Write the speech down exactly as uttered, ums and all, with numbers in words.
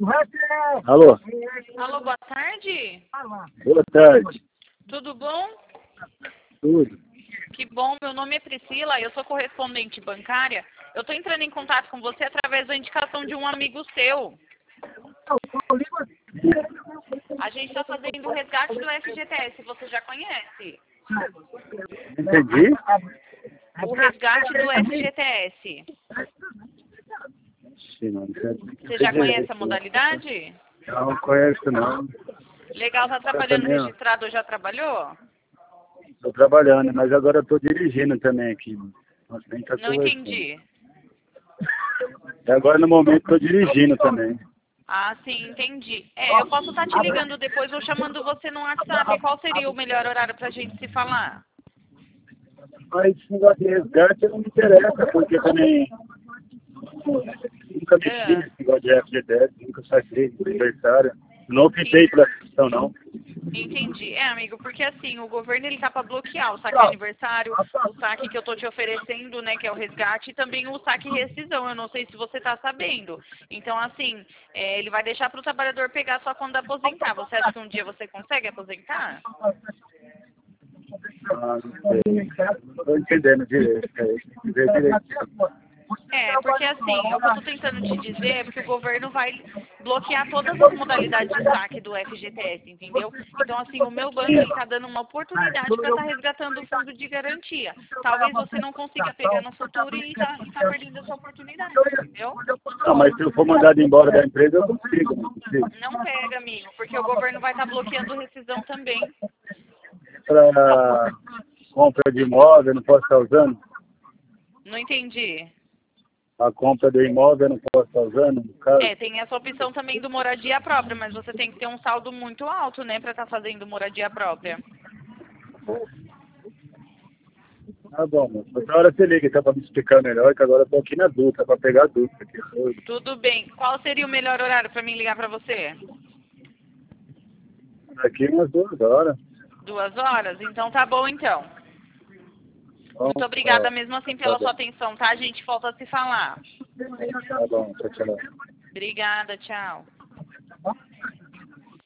Alô? Alô, boa tarde. Boa tarde. Tudo bom? Tudo. Que bom, meu nome é Priscila, eu sou correspondente bancária. Eu estou entrando em contato com você através da indicação de um amigo seu. A gente está fazendo o resgate do F G T S, você já conhece? Entendi. O resgate do F G T S. Sim, não, Você já conhece a modalidade? não conheço não. Legal, tá trabalhando também, ó. registrado ou já trabalhou? Estou trabalhando, mas agora estou dirigindo também aqui. Nós nem tá Não conversando. entendi. E agora no momento estou dirigindo também. Ah, sim, entendi. É, eu posso estar te ligando depois ou chamando você no WhatsApp. Qual seria o melhor horário pra gente se falar? Mas esse negócio de resgate não me interessa, porque também nunca mexi É. nesse negócio de F G T S, nunca saquei do aniversário. Não optei pela questão, não. Entendi. É, amigo, porque assim, o governo ele tá para bloquear o saque de aniversário, o saque que eu tô te oferecendo, né, que é o resgate, e também o saque rescisão. Eu não sei se você tá sabendo. Então, assim, é, ele vai deixar para o trabalhador pegar só quando aposentar. Você acha que um dia você consegue aposentar? Ah, não sei. Não estou entendendo direito. É, tem que ver direito. É, porque assim, o que eu tô tentando te dizer é porque o governo vai bloquear todas as modalidades de saque do F G T S, entendeu? Então, assim, o meu banco, ele tá dando uma oportunidade para estar resgatando o fundo de garantia. Talvez você não consiga pegar no futuro e tá, e tá perdendo essa oportunidade, entendeu? Não, mas se eu for mandado embora da empresa, eu consigo. Não consigo. Não pega, amigo, porque o governo vai estar bloqueando rescisão também. Para compra de imóvel, eu não posso estar usando? Não entendi. A compra do imóvel eu não posso estar usando, no caso? É, tem essa opção também do moradia própria, mas você tem que ter um saldo muito alto, né, para estar fazendo moradia própria. Tá bom, mas outra hora você liga, tá para me explicar melhor, que agora eu tô aqui na Dutra, para pegar a Dutra. Aqui. Tudo bem. Qual seria o melhor horário para mim ligar para você? Aqui umas duas horas. Duas horas? Então tá bom, então. Então, Muito obrigada ó, mesmo assim tá pela bom. sua atenção, tá? A gente volta a se falar. Tá bom, tchau, tchau. Obrigada, tchau.